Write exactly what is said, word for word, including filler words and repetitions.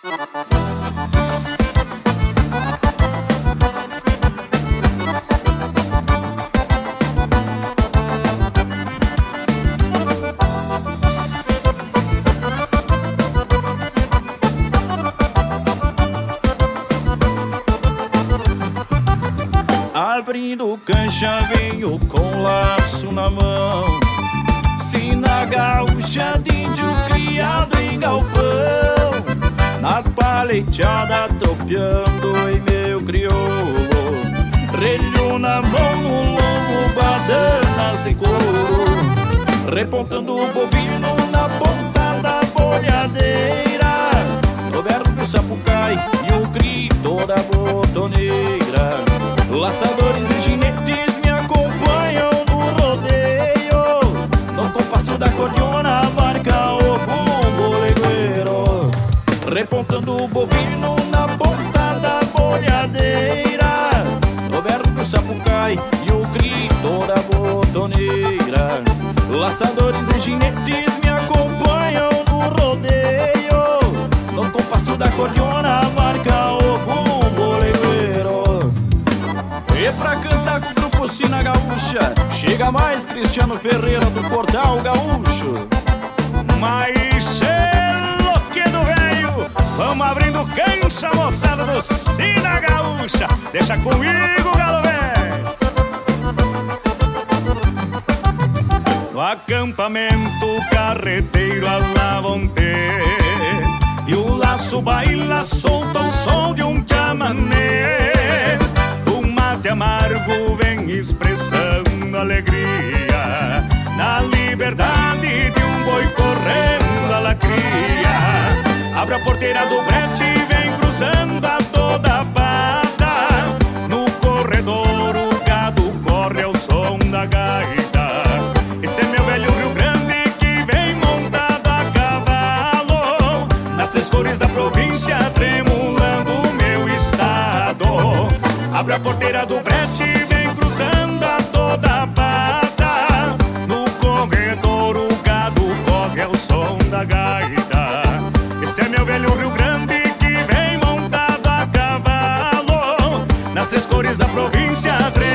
Abrindo cancha veio com laço na mão, sina gaúcha de índio criado em galpão. Na paleteada tropeando em meu crioulo, relho na mão no lombo, badanas de couro, repontando o bovino na ponta da bolhadeira. Roberto Sapucai e o grito da botoneira, laçadores e ginetes me acompanham no rodeio. No compasso da cordiona marca o bumbo legueiro, repontando o bovino na ponta da bolhadeira. Roberto Sapucai e o grito da botoneira, laçadores e ginetes me acompanham no rodeio. No compasso da cordiona marca o bumbo legueiro. E pra cantar com o grupo Sina Gaúcha, chega mais Cristiano Ferreira do Portal Gaúcho. Mas é que do velho, vamos abrindo cancha, moçada do Sina Gaúcha. Deixa comigo, galo velho. No acampamento carreteiro alavonte, e o laço baila solta o som de um chamamé. O mate amargo vem expressando alegria na liberdade de um boi correndo a lacria. Abre a porteira do brete e vem cruzando a toda pata. No corredor o gado corre ao som da gaita. Este é meu velho Rio Grande que vem montado a cavalo, nas três cores da província tremulando o meu estado. Abre a porteira do brete e vem cruzando a toda pata. No corredor o gado corre ao som da gaita. Este é meu velho Rio Grande que vem montado a cavalo, nas três cores da província tremulando